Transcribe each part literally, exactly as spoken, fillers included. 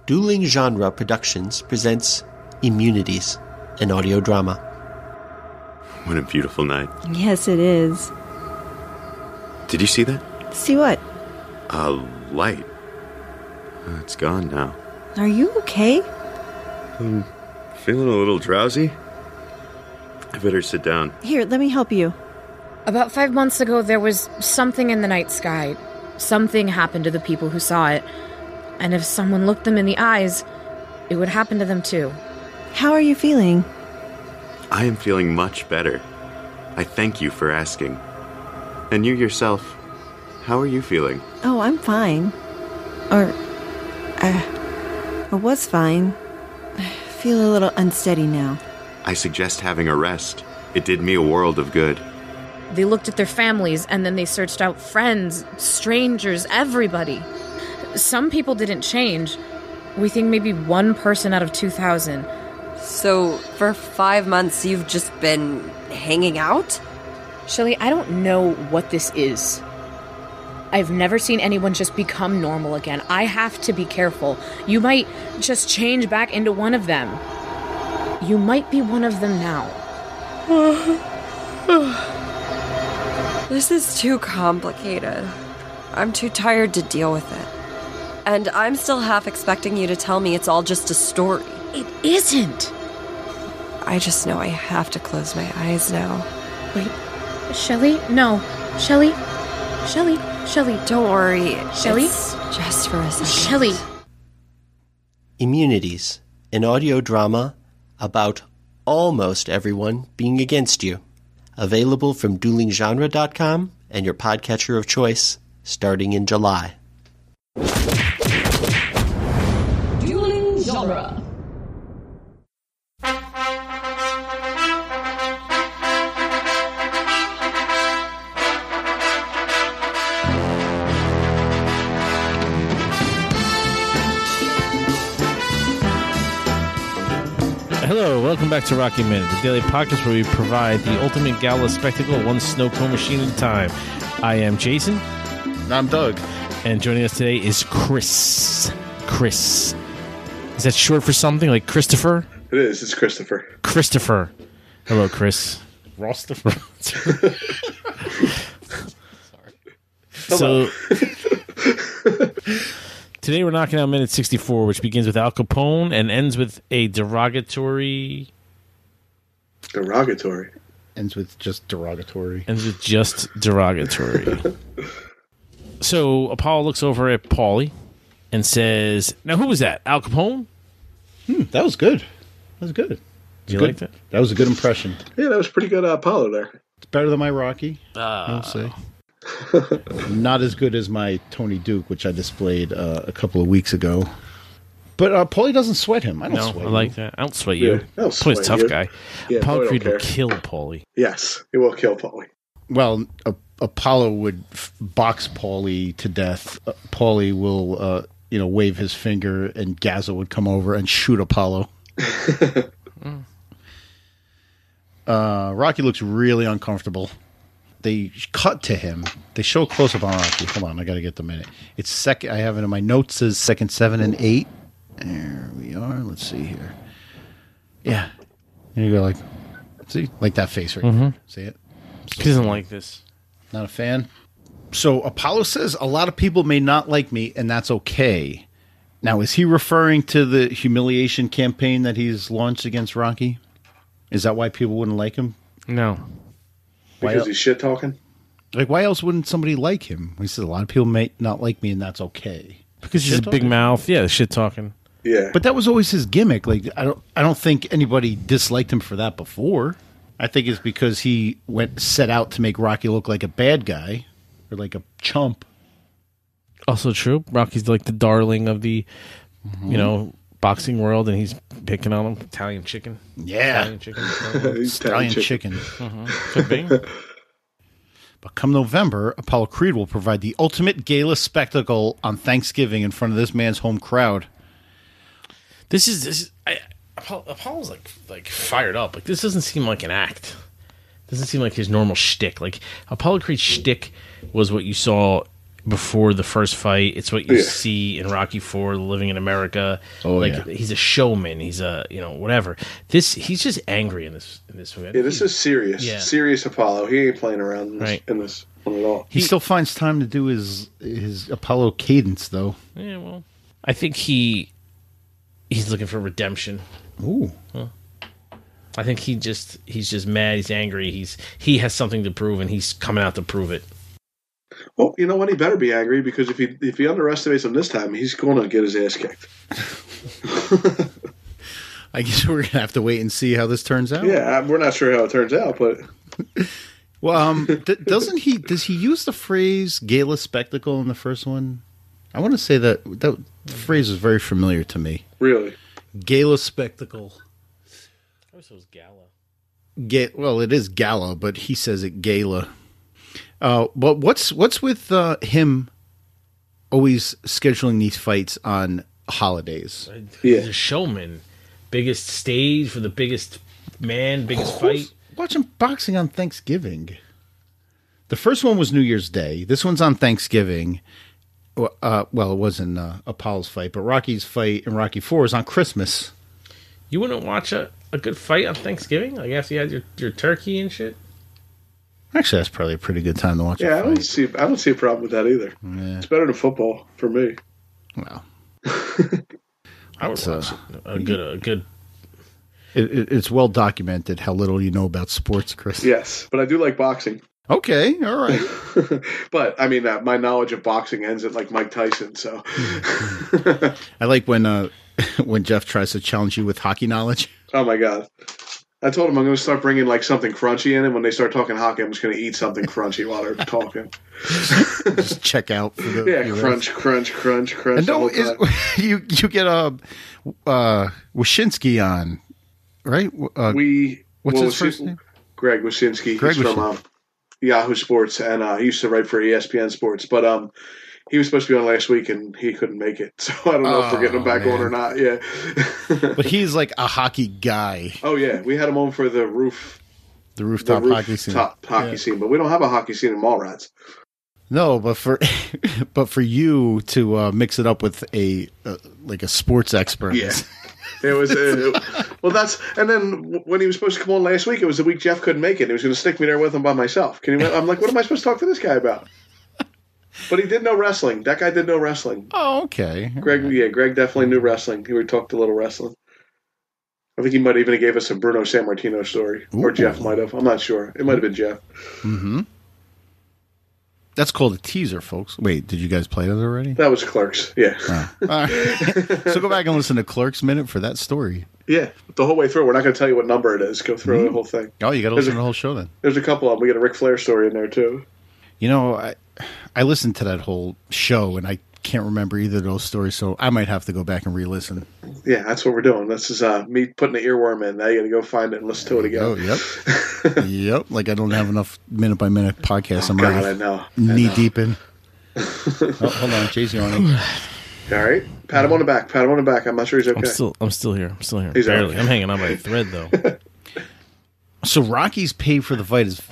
Dueling Genre Productions presents Immunities, an audio drama. What a beautiful night. Yes, it is. Did you see that? See what? A light. Uh, it's gone now. Are you okay? I'm feeling a little drowsy. I better sit down. Here, let me help you. About five months ago, there was something in the night sky. Something happened to the people who saw it. And if someone looked them in the eyes, it would happen to them too. How are you feeling? I am feeling much better. I thank you for asking. And you yourself, how are you feeling? Oh, I'm fine. Or, uh, I was fine. I feel a little unsteady now. I suggest having a rest. It did me a world of good. They looked at their families, and then they searched out friends, strangers, everybody. Some people didn't change. We think maybe one person out of two thousand. So, for five months, you've just been hanging out? Shelly, I don't know what this is. I've never seen anyone just become normal again. I have to be careful. You might just change back into one of them. You might be one of them now. This is too complicated. I'm too tired to deal with it. And I'm still half expecting you to tell me it's all just a story. It isn't. I just know I have to close my eyes now. Wait, Shelly? No. Shelly? Shelly? Shelly? Don't worry. Shelly? It's just for a second. Shelly? Immunities, an audio drama about almost everyone being against you. Available from dueling genre dot com and your podcatcher of choice, starting in July. Dueling Genre. Hello, welcome back to Rocky Minute, the daily podcast where we provide the ultimate gala spectacle, one snow cone machine at a time. I am Jason. And I'm Doug. And joining us today is Chris. Chris. Is that short for something like Christopher? It is. It's Christopher. Christopher. Hello, Chris. Rostopher. Sorry. So, today we're knocking out minute sixty-four, which begins with Al Capone and ends with a derogatory... Derogatory. Ends with just derogatory. Ends with just derogatory. So Apollo looks over at Paulie and says, now who was that? Al Capone? Hmm, that was good. That was good. You good. like that? That was a good impression. Yeah, that was pretty good, uh, Apollo there. It's better than my Rocky. Uh, I'll say. Not as good as my Tony Duke, which I displayed uh, a couple of weeks ago. But uh, Paulie doesn't sweat him. I don't no, sweat I like you. that. I don't sweat you. Yeah, I don't Paulie's a sweat tough you. guy. Yeah, Apollo Paulie Creed don't will care. kill Paulie. Yes, it will kill Paulie. Well, uh, Apollo would f- box Paulie to death. Uh, Paulie will, uh, you know, wave his finger, and Gazza would come over and shoot Apollo. mm. uh, Rocky looks really uncomfortable. They cut to him. They show a close up on Rocky. Hold on, I got to get the minute. It's second. I have it in my notes. Says second seven and eight. There we are. Let's see here. Yeah, and you go like, see, like that face right Mm-hmm. there. See it? He doesn't like this. Not a fan. So Apollo says a lot of people may not like me, and that's okay. Now, is he referring to the humiliation campaign that he's launched against Rocky? Is that why people wouldn't like him? No. Why Because el- he's shit talking? Like, why else wouldn't somebody like him? He says a lot of people may not like me, and that's okay. Because he's a big Shit-talking? mouth. Yeah, shit talking. Yeah. But that was always his gimmick. Like, I don't, I don't think anybody disliked him for that before. I think it's because he went set out to make Rocky look like a bad guy or like a chump. Also true. Rocky's like the darling of the, mm-hmm. you know, boxing world, and he's picking on him. Italian chicken. Yeah. Italian chicken. He's Italian chicken. chicken. Mm-hmm. Could be. But come November, Apollo Creed will provide the ultimate gala spectacle on Thanksgiving in front of this man's home crowd. This is this. Is, I, Apollo, Apollo's like like fired up. Like this doesn't seem like an act. Doesn't seem like his normal shtick. Like Apollo Creed's shtick was what you saw before the first fight. It's what you Yeah. see in Rocky Four, Living in America. Oh, like yeah. he's a showman. He's a you know whatever. This he's just angry in this in this movie. Yeah, this is serious. Yeah. Serious Apollo. He ain't playing around in this, Right. in this one at all. He, still finds time to do his his Apollo cadence, though. Yeah, well, I think he he's looking for redemption. Ooh. I think he just he's just mad. He's angry. He's he has something to prove, and he's coming out to prove it. Well, you know what? He better be angry because if he if he underestimates him this time, he's going to get his ass kicked. I guess we're gonna have to wait and see how this turns out. Yeah, we're not sure how it turns out, but Well, um, d- doesn't he? Does he use the phrase "gala spectacle" in the first one? I want to say that that phrase is very familiar to me. really, Gala spectacle. I wish it was Gala. Ga- well, it is gala, but he says it gala. Uh, but what's what's with uh, him always scheduling these fights on holidays? He's Yeah. a showman. Biggest stage for the biggest man, biggest fight. Watching boxing on Thanksgiving. The first one was New Year's Day. This one's on Thanksgiving. Uh, well, it wasn't uh, Apollo's fight, but Rocky's fight in Rocky Four is on Christmas. You wouldn't watch a, a good fight on Thanksgiving? I guess you had your, your turkey and shit. Actually, that's probably a pretty good time to watch yeah, I a don't fight. see I don't see a problem with that either. Yeah. It's better than football for me. Well, I would It's, watch uh, it. A good, a good. it, it, it's well documented how little you know about sports, Chris. Yes, but I do like boxing. Okay, all right. But I mean, uh, my knowledge of boxing ends at like Mike Tyson. So I like when uh, when Jeff tries to challenge you with hockey knowledge. oh my god. I told him I'm going to start bringing like something crunchy in, and when they start talking hockey, I'm just going to eat something crunchy while they're talking. Just check out for the Yeah, viewers. crunch, crunch, crunch, crunch. And the whole no, is, time. you you get a uh, uh, Wyshynski on, right? Uh, we what's well, his Wyshyn- first name? Greg Wyshynski. Greg He's from Wyshynski. um, Yahoo Sports, and uh, he used to write for E S P N Sports. But um, he was supposed to be on last week, and he couldn't make it. So I don't know if we're getting him back Oh, on or not. Yeah. But he's like a hockey guy, Oh yeah, we had him on for the roof, the the rooftop roof hockey scene. top hockey Yeah. scene, but we don't have a hockey scene in Mallrats. No, but for but for you to uh, mix it up with a uh, like a sports expert, Yeah. It was uh, well. That's and then w- when he was supposed to come on last week, it was the week Jeff couldn't make it. He was going to stick me there with him by myself. Can you? I'm like, what am I supposed to talk to this guy about? But he did know wrestling. That guy did know wrestling. Oh, okay. Greg, yeah, Greg definitely knew wrestling. He would talk a little wrestling. I think he might even have gave us a Bruno Sammartino story, or Ooh. Jeff might have. I'm not sure. It might have been Jeff. Mm-hmm. That's called a teaser, folks. Wait, did you guys play that already? That was Clerks. Yeah, Oh. All right. So go back and listen to Clerk's Minute for that story. yeah. The whole way through, we're not going to tell you what number it is. Go through the whole thing. Oh, you got to There's listen a- to the whole show then. There's a couple of them. We got a Ric Flair story in there too. You know, I I listened to that whole show and I can't remember either of those stories, so I might have to go back and re-listen. Yeah, that's what we're doing. This is uh, me putting the earworm in. Now you got to go find it and listen to it again. Oh, yep, yep. Like I don't have enough minute by minute podcasts. I'm God, I already know. I knee know. deep in. Oh, hold on, Jay's yawning. All right, pat him on the back. Pat him on the back. I'm not sure he's okay. I'm still, I'm still here. I'm still here. He's Barely. okay. I'm hanging on by a thread though. So Rocky's pay for the fight is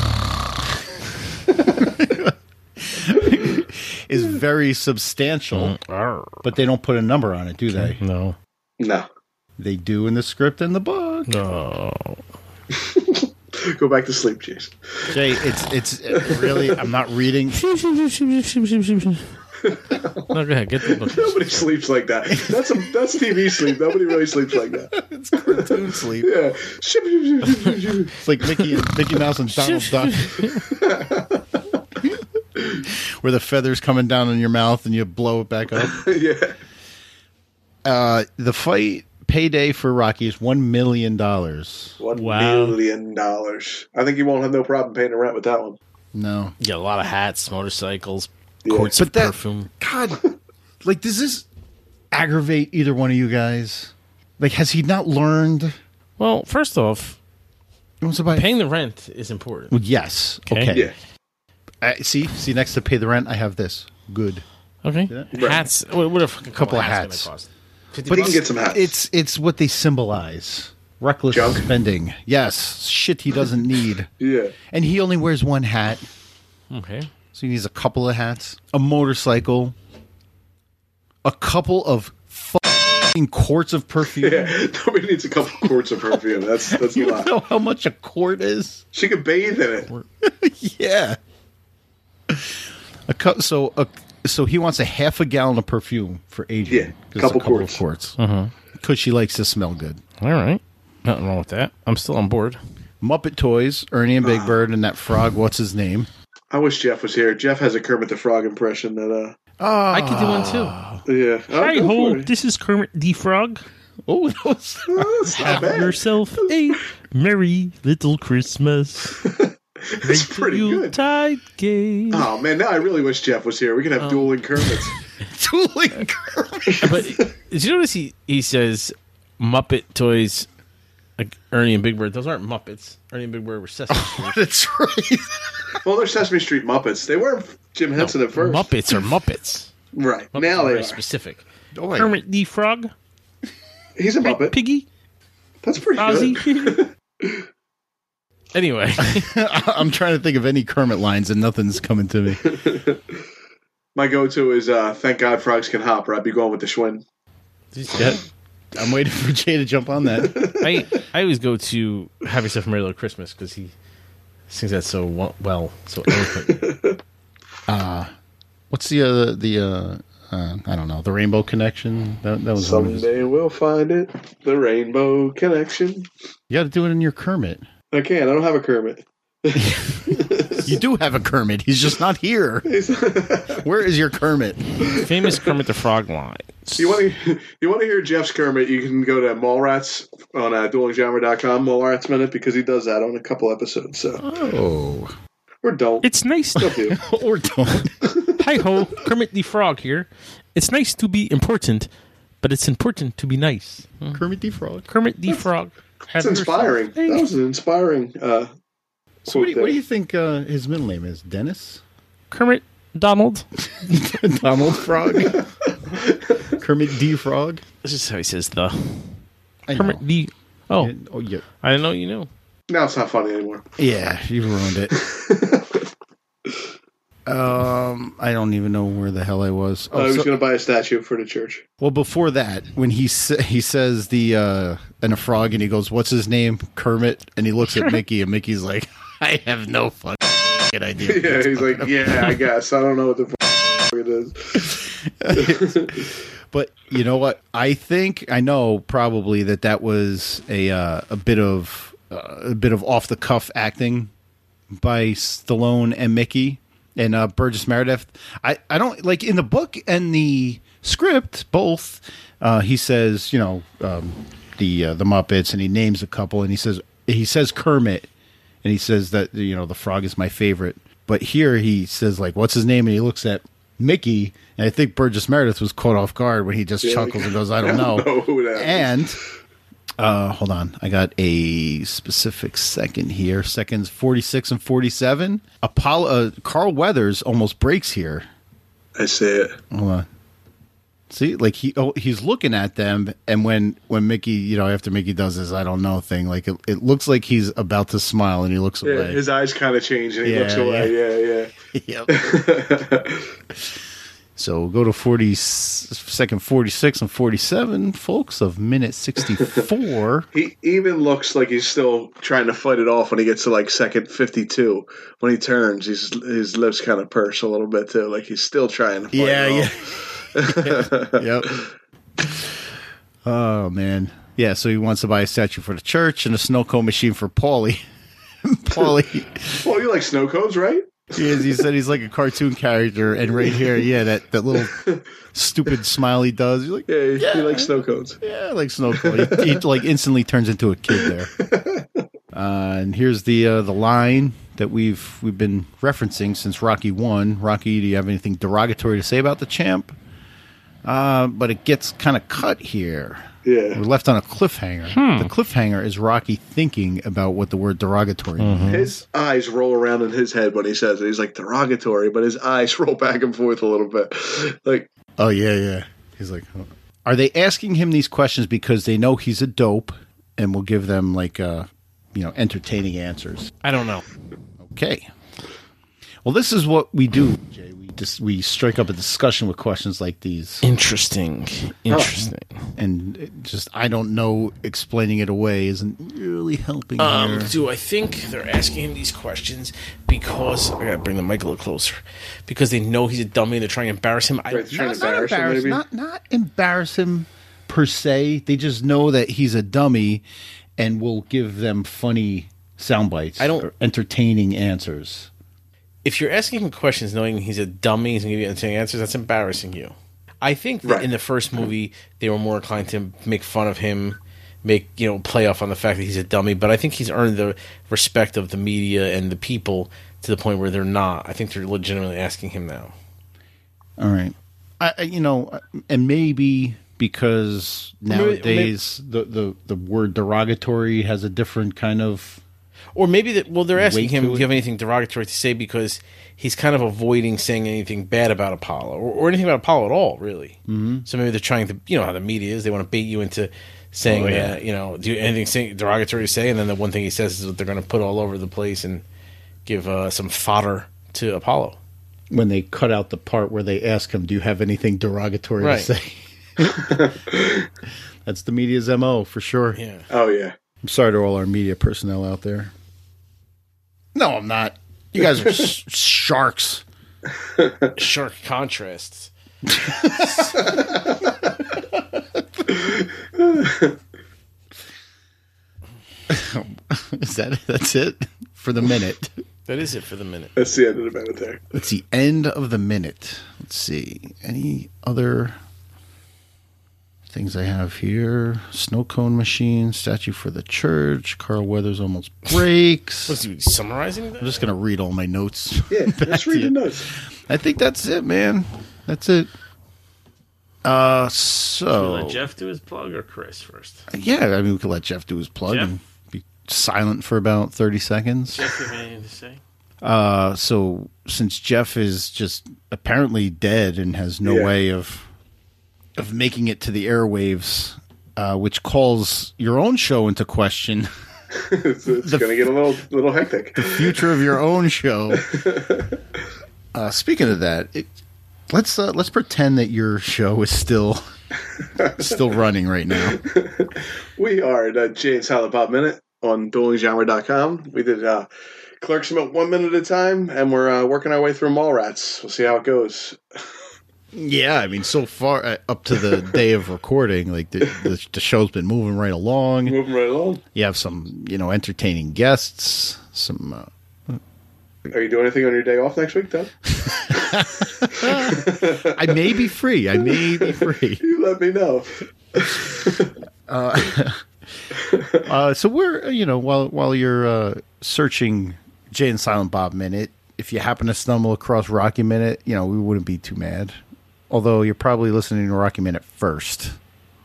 is very substantial, Arr. but they don't put a number on it, do they? No. No, They do in the script and the book. No. go back to sleep, Jason. Jay, it's it's it really. I'm not reading. No, go ahead. Get the book. Nobody sleeps like that. That's a that's T V sleep. Nobody really sleeps like that. It's cartoon sleep. Yeah. It's like Mickey and Mickey Mouse and Donald Duck, where the feathers coming down in your mouth and you blow it back up. Yeah. Uh, the fight payday for Rocky is one million dollars. One Wow. million dollars. I think you won't have no problem paying the rent with that one. No, You got a lot of hats, motorcycles, Yeah. quarts But of that- perfume. God, like, does this aggravate either one of you guys? Like, has he not learned? Well, first off, What's about paying the rent is important. Well, yes. Okay. Okay. Yeah. Uh, see, see, next to pay the rent, I have this. Good. Okay. Right. Hats. What, what a fucking Couple couple of of hats. hats. Gonna cost? fifty But You bucks? can get some hats. It's it's what they symbolize. Reckless Junk? spending. Yes, shit he doesn't need. Yeah. And he only wears one hat. Okay. So he needs a couple of hats, a motorcycle, a couple of fucking quarts of perfume. Yeah, nobody needs a couple quarts of perfume. That's that's a You lot. know how much a quart is? She could bathe in it. Yeah. A cu- so a, so he wants a half a gallon of perfume for Adrian. Yeah, 'Cause couple it's a couple quarts. of quarts. Because she likes to smell good. All right. Nothing wrong with that. I'm still on board. Muppet Toys, Ernie and Big Bird, and that frog, what's his name? I wish Jeff was here. Jeff has a Kermit the Frog impression that, uh, Oh, I could do one too. yeah. Oh, Hi go ho, for it. this is Kermit the Frog. Oh, that was... Oh, that's not Have bad. yourself a merry little Christmas. That's pretty good. Yuletide game. Oh, man, now I really wish Jeff was here. We could have dueling Kermits. Dueling Kermit. But did you notice he, he says Muppet Toys, like Ernie and Big Bird? Those aren't Muppets. Ernie and Big Bird were Sesame Street. That's right. Well, they're Sesame Street Muppets. They weren't Jim Henson at first. Muppets are Muppets. Right. Muppets now are they very are. specific. Oh, my- Kermit the Frog, He's a Muppet. Piggy, That's pretty Ozzy. good. Anyway, I'm trying to think of any Kermit lines, and nothing's coming to me. My go-to is uh, "Thank God Frogs Can Hop," or I'd be going with the Schwinn. Yeah. I'm waiting for Jay to jump on that. I I always go to Have Yourself a Merry Little Christmas because he sings that so wo- well, so eloquently. What's the uh, the uh, uh, I don't know, the Rainbow Connection? That, that was one of his- Someday we'll find it, the Rainbow Connection. You got to do it in your Kermit. I can't. I don't have a Kermit. You do have a Kermit. He's just not here. Where is your Kermit? Famous Kermit the Frog line. You want to you want to hear Jeff's Kermit? You can go to Mallrats on uh, dueling genre dot com, Mallrats Minute, because he does that on a couple episodes. So Oh. or don't. It's nice. Don't do. Or don't. Hi ho, Kermit the Frog here. It's nice to be important, but it's important to be nice. Kermit the Frog. Kermit the Frog. It's inspiring. That was an inspiring. Uh, So what do, you, what do there. you think uh, his middle name is? Dennis? Kermit Donald. Donald Frog? Kermit D. Frog? This is how he says the I know. Kermit the. Oh, Yeah, oh, yeah. I didn't know you knew. Now it's not funny anymore. Yeah, you ruined it. um, I don't even know where the hell I was. Oh, I was so- going to buy a statue for the church. well, before that, when he sa- he says the uh, and a frog, and he goes, "What's his name?" Kermit, and he looks at Mickey, and Mickey's like, "I have no fucking idea." Yeah, he's like, yeah, I guess. I don't know what the f- it is. But you know what? I think I know probably that that was a uh, a bit of uh, a bit of off the cuff acting by Stallone and Mickey and uh, Burgess Meredith. I, I don't like in the book and the script both. Uh, he says you know um, the uh, the Muppets and he names a couple and he says he says Kermit and he says that you know the frog is my favorite. But here he says like what's his name and he looks at Mickey, and I think Burgess Meredith was caught off guard when he just Yeah, chuckles like, and goes, I don't know. I don't know who that is. And, uh, hold on. I got a specific second here. Seconds forty-six and forty-seven. Apollo, uh, Carl Weathers almost breaks here. I see it. Hold on. See, like he oh, he's looking at them, and when, when Mickey, you know, after Mickey does this I don't know thing, like it, it looks like he's about to smile, and he looks Yeah, away. his eyes kind of change and he Yeah, looks away. Yeah, Yep. yeah. So we'll go to forty second forty-six and forty-seven, folks, of minute sixty-four. He even looks like he's still trying to fight it off when he gets to like second fifty-two. When he turns, he's, his lips kind of purse a little bit too, like he's still trying to fight Yeah, it yeah. off. Yep. Oh, man. Yeah, so he wants to buy a statue for the church and a snow cone machine for Paulie. Paulie, Well, you like snow cones, right? he, is, he said he's like a cartoon character, and right here, yeah, that, that little stupid smile he does. He's like, Yeah, he, he likes snow cones. yeah, I like snow cone. He, he like instantly turns into a kid there. Uh, and here's the uh, the line that we've we've been referencing since Rocky one. Rocky, do you have anything derogatory to say about the champ? Uh, but it gets kind of cut here. Yeah. We're left on a cliffhanger. The cliffhanger is Rocky thinking about what the word derogatory means. His eyes roll around in his head when he says it. He's like derogatory, but his eyes roll back and forth a little bit. Like, Oh, yeah, yeah. He's like, oh. Are they asking him these questions because they know he's a dope and will give them, like, uh, you know, entertaining answers? I don't know. Okay. Well, this is what we do, Jay. We just we strike up a discussion with questions like these. Interesting. Interesting. And it just I don't know, explaining it away isn't really helping. Um, here. do I think they're asking him these questions because I gotta bring the mic a little closer because they know he's a dummy and they're trying to embarrass him? I, Right, they're trying not, to not embarrass him, embarrass, maybe? not not embarrass him per se. They just know that he's a dummy, and will give them funny sound bites. I don't- or entertaining answers. if you're asking him questions knowing he's a dummy, he's going to give you entertaining answers, that's embarrassing you. I think that Right. in the first movie, they were more inclined to make fun of him, make, you know, play off on the fact that he's a dummy, but I think he's earned the respect of the media and the people to the point where they're not. I think they're legitimately asking him now. All right. I, I- you know, and maybe because maybe- nowadays the, the, the word derogatory has a different kind of... Or maybe that, well, they're asking Weight him, to do it. you have anything derogatory to say because he's kind of avoiding saying anything bad about Apollo or, or anything about Apollo at all, really. Mm-hmm. So maybe they're trying to, you know how the media is, they want to bait you into saying, Oh, yeah. that, you know, do you anything say, derogatory to say, and then the one thing he says is what they're going to put all over the place and give uh, some fodder to Apollo. When they cut out the part where they ask him, do you have anything derogatory Right. to say? That's the media's M O for sure. Yeah. Oh, yeah. I'm sorry to all our media personnel out there. No, I'm not. You guys are sh- sharks. Shark contrasts. Is that that's it for the minute? That is it for the minute. That's the end of the minute there. It's the end of the minute. Let's see. Any other things I have here? Snow cone machine, statue for the church. Carl Weathers almost breaks. What's he summarizing that? I'm just gonna read all my notes. Yeah, let's read the notes. I think that's it, man. That's it. Uh, so Let Jeff do his plug or Chris first? yeah, I mean we could let Jeff do his plug Jeff? and be silent for about thirty seconds. Jeff, you have anything to say? Uh, so since Jeff is just apparently dead and has no Yeah. way of of making it to the airwaves, uh, which calls your own show into question, It's, it's going to get a little little hectic. the future of your own show. Uh, speaking of that, it, let's uh, let's pretend that your show is still still running right now. We are at uh, Jay and Silent Bob Minute on dueling genre dot com. We did uh, Clerks about one minute at a time, and we're uh, working our way through Mallrats. We'll see how it goes. Yeah, I mean, so far uh, up to the day of recording, like the, the the show's been moving right along. Moving right along. You have some, you know, entertaining guests. Some. Uh, Are you doing anything on your day off next week, Doug? I may be free. I may be free. You let me know. Uh, so we're, you know, while while you're uh, searching Jay and Silent Bob Minute, if you happen to stumble across Rocky Minute, you know, we wouldn't be too mad. Although you're probably listening to Rocky Minute first.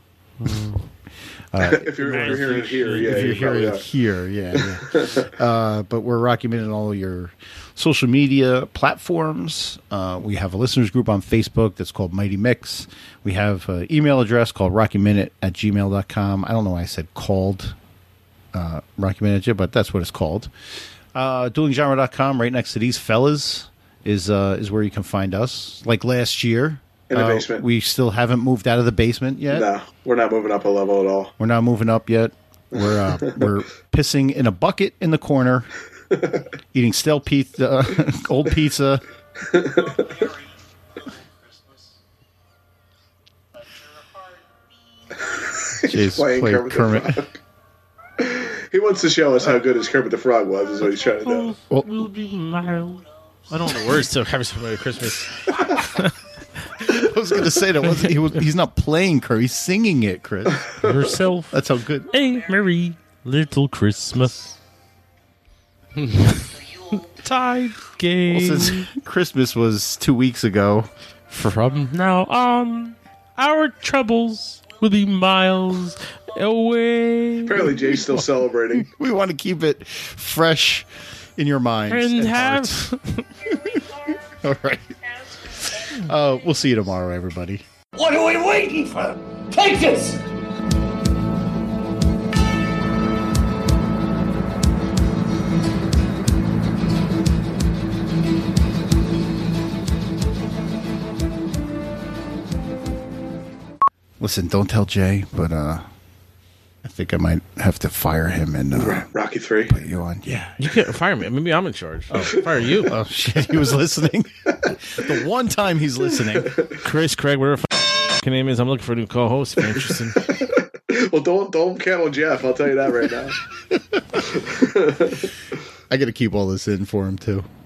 if, you're, if you're hearing it here, yeah. if you're you hearing probably it are. here, yeah. yeah. uh, but we're Rocky Minute on all your social media platforms. Uh, we have a listeners group on Facebook that's called Mighty Mix. We have an email address called rockyminute at gmail dot com. I don't know why I said called uh, Rocky Minute, but that's what it's called. Uh, dueling genre dot com, right next to these fellas, is uh, is where you can find us. Like last year. In the uh, basement. We still haven't moved out of the basement yet. No, we're not moving up a level at all. We're not moving up yet. We're uh, we're pissing in a bucket in the corner, eating stale pizza, old pizza. Jeez, Playing play Kermit, Kermit. the Frog. He wants to show us how good his Kermit the Frog was, is what he's trying to do. Will be mild. I don't know the words to Happy Merry Christmas. I was going to say that wasn't, he was, he's not playing Kermit, he's singing it, Chris. Yourself That's how good. a merry little Christmas. Tide Well, game. since Christmas was two weeks ago, From now on, our troubles will be miles away. Apparently, Jay's still celebrating. we want to keep it fresh in your minds And and have hearts. All right. Uh, we'll see you tomorrow, everybody. What are we waiting for? Take this! Listen, don't tell Jay, but uh, I think I might have to fire him and uh, Rocky three. Put you on. Yeah. You can't fire me. Maybe I'm in charge. Oh, fire you. Oh, shit. He was listening. The one time he's listening. Chris, Craig, whatever your name is, I'm looking for a new co-host if you're interested. Well, don't don't count on Jeff. I'll tell you that right now. I got to keep all this in for him, too.